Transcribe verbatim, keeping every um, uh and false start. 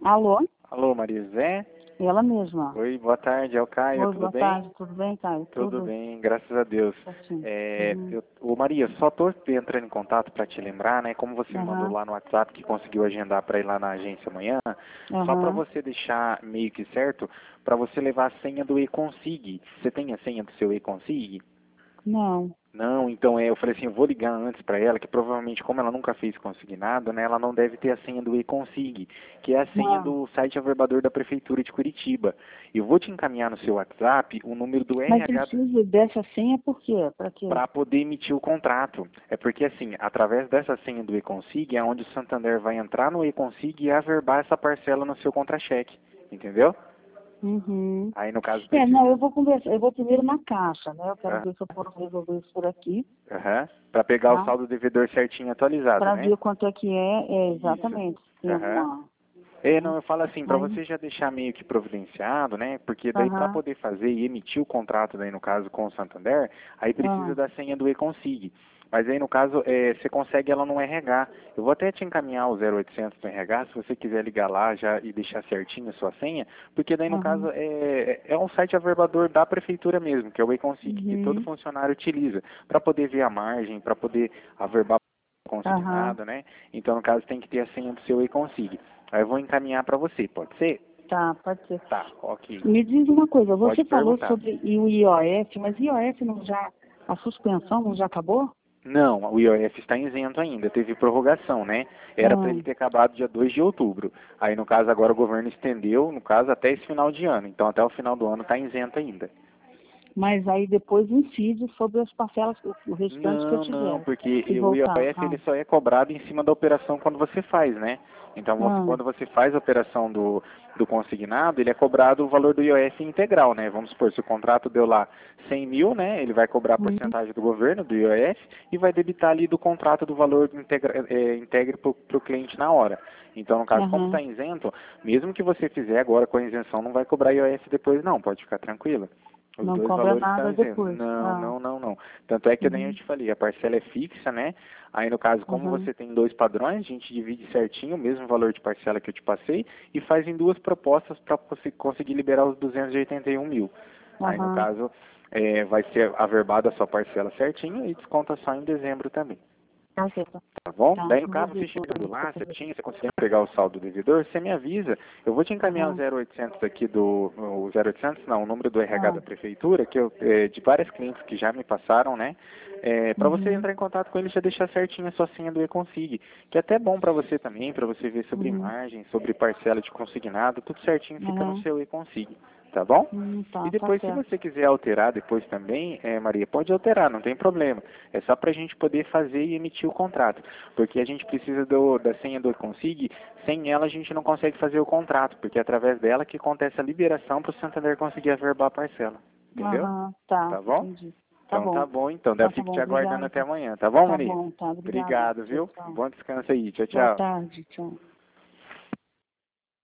Alô? Alô, Maria José? Ela mesma. Oi, boa tarde, é o Caio, Oi, tudo boa bem? tarde, tudo bem, Caio? Tudo, Tudo bem, graças a Deus. certinho. É, Uhum. eu, ô Maria, só tô entrando em contato para te lembrar, né, como você me mandou Aham, lá no WhatsApp que conseguiu agendar para ir lá na agência amanhã, só para aham. você deixar meio que certo, para você levar a senha do eConsig. Você tem a senha do seu eConsig? Não. Não, então é, eu falei assim, eu vou ligar antes para ela, que provavelmente como ela nunca fez consignado, né, ela não deve ter a senha do eConsig, que é a senha Não. do site averbador da Prefeitura de Curitiba. Eu vou te encaminhar no seu WhatsApp o número do Mas R H preciso dessa senha por quê? Para quê? para poder emitir o contrato. É porque assim, através dessa senha do eConsig é onde o Santander vai entrar no eConsig e averbar essa parcela no seu contra-cheque, entendeu? Uhum. Aí no caso É, não, precisa, eu vou conversar, eu vou primeiro na caixa, né? Eu quero ah, ver se eu posso resolver isso por aqui, aham, para pegar o tá? saldo devedor certinho atualizado, Para né? ver quanto é que é, é Isso. exatamente, se tem Aham. alguma, É, né? não, eu falo assim, para Aí, você já deixar meio que providenciado, né? Porque daí para aham, poder fazer e emitir o contrato daí no caso com o Santander, aí precisa aham, da senha do eConsig. Mas aí no caso, é, você consegue ela no R H. Eu vou até te encaminhar o zero oitocentos do R H, se você quiser ligar lá já e deixar certinho a sua senha, porque daí no caso aham, é, é um site averbador da prefeitura mesmo, que é o eConsig, que todo uhum, funcionário utiliza, para poder ver a margem, para poder averbar aham. consignado, né? Então no caso tem que ter a senha do seu eConsig. Aí eu vou encaminhar para você, pode ser? Tá, pode ser. Tá, ok. Me diz uma coisa, Pode você falou perguntar. sobre o I O F, mas I O F não já, a suspensão não já acabou? Não, o I O F está isento ainda, teve prorrogação, né? Era para ele Hum, ter acabado dia dois de outubro. Aí, no caso, agora o governo estendeu, no caso, até esse final de ano. Então, até o final do ano está isento ainda. mas aí depois incide sobre as parcelas, o o restante que eu Não, não, tiver, porque se o voltar. I O F Ah, ele só é cobrado em cima da operação quando você faz, né? Então, você- ah, quando você faz a operação do, do consignado, ele é cobrado o valor do I O F integral, né? Vamos supor, se o contrato deu lá cem mil, né? Ele vai cobrar a hum, porcentagem do governo, do I O F, e vai debitar ali do contrato do valor integra, é, integre para o cliente na hora. Então, no caso, como aham. está isento, mesmo que você fizer agora com a isenção, não vai cobrar I O F depois não, pode ficar tranquilo. Os Não dois cobra valores estão nada isentos. depois. Não, Ah, não, não, não. Tanto é que nem eu uhum, te falei, a parcela é fixa, né? Aí no caso, como aham, você tem dois padrões, a gente divide certinho o mesmo valor de parcela que eu te passei e faz em duas propostas para você conseguir liberar os duzentos e oitenta e um mil. Aí no aham. caso, é, vai ser averbada a sua parcela certinho e desconta só em dezembro também. Tá certo. Tá bom? Tá, Daí no eu vou caso, ver você tudo chegando isso que eu lá, fazer. certinho, você conseguindo pegar o saldo do devedor, você me avisa. Eu vou te encaminhar o Aham, zero oitocentos aqui do... O zero oitocentos não, o número do R H ah, da prefeitura, que eu, é, de vários clientes que já me passaram, né? É, para você uhum, entrar em contato com ele e já deixar certinho a sua senha do eConsig. Que é até bom para você também, para você ver sobre uhum, margem, sobre parcela de consignado, tudo certinho fica no aham. seu eConsig. Tá bom? Hum, E tá, tá depois, se certo. você quiser alterar depois também, é, Maria, pode alterar, não tem problema. É só para a gente poder fazer e emitir o contrato. Porque a gente precisa do, da senha do eConsig, sem ela a gente não consegue fazer o contrato, porque é através dela que acontece a liberação para o Santander conseguir averbar a parcela. Entendeu? Aham, tá, Tá bom? entendi. Tá Então tá bom. bom, então. Daí eu Então tá fico bom, te aguardando obrigada. até amanhã, tá bom, Tá Maria? bom, tá, obrigada. Obrigado, Tchau, viu? tchau. Bom descanso aí. Tchau, Boa tchau. tarde, tchau.